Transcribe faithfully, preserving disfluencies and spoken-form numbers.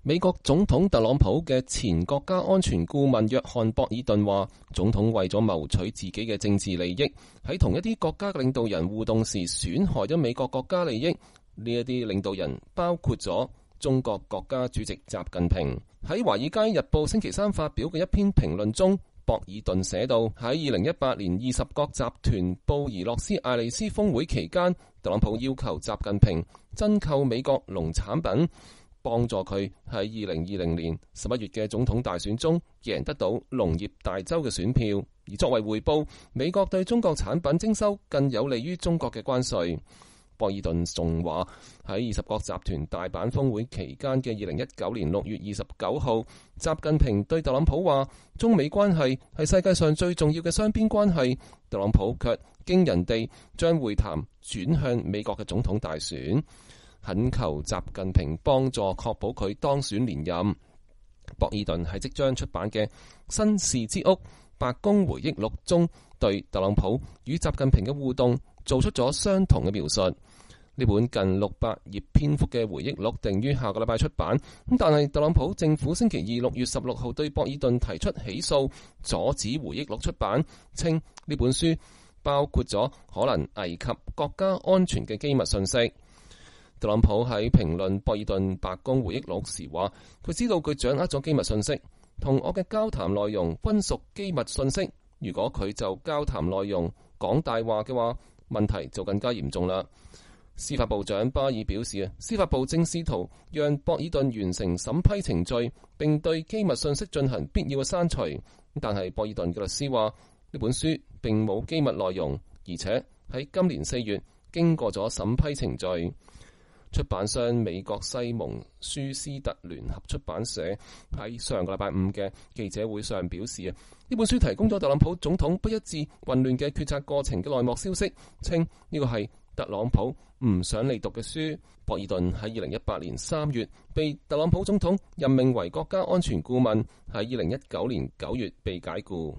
美國總統特朗普嘅前國家安全顧問約翰博爾頓話，總統為咗謀取自己嘅政治利益，喺同一啲國家嘅領導人互動時損害咗美國國家利益。呢一啲領導人包括咗中國國家主席習近平。喺《華爾街日報》星期三發表嘅一篇評論中，博爾頓寫到，喺二零一八年二十國集團布宜諾斯艾利斯峰會期間，特朗普要求習近平增購美國農產品，幫助佢喺二零二零年十一月嘅總統大選中贏得到農業大州嘅選票。而作為回報，美國對中國產品徵收更有利於中國嘅關稅。博爾頓仲話，喺二十國集團大阪峰會期間嘅二零一九年六月二十九號，習近平對特朗普話，中美關係係世界上最重要嘅雙邊關係。特朗普卻驚人地將會談轉向美國嘅總統大選，懇求習近平幫助確保佢當選連任。博爾頓喺即將出版嘅《新事之屋：白宮回憶錄》中，對特朗普與習近平嘅互動做出咗相同嘅描述。呢本近六百頁篇幅嘅回憶錄定於下個禮拜出版，咁但係特朗普政府星期二六月十六號對博爾頓提出起訴，阻止回憶錄出版，稱呢本書包括咗可能危及國家安全嘅機密信息。特朗普喺評論博爾頓白宮回憶錄時話，佢知道佢掌握咗機密信息，同我嘅交談內容均屬機密信息。如果佢就交談內容講大話嘅話，問題就更加嚴重啦。司法部長巴爾表示，司法部正試圖讓博爾頓完成審批程序，並對機密信息進行必要嘅刪除。但係博爾頓嘅律師話，呢本書並冇機密內容，而且喺今年四月經過咗審批程序。出版商美國西蒙舒斯特聯合出版社喺上個禮拜五嘅記者會上表示，呢本書提供咗特朗普總統不一致、混亂嘅決策過程嘅內幕消息，稱呢個係特朗普唔想你讀嘅書。博爾頓喺二零一八年三月被特朗普總統任命為國家安全顧問，喺二零一九年九月被解僱。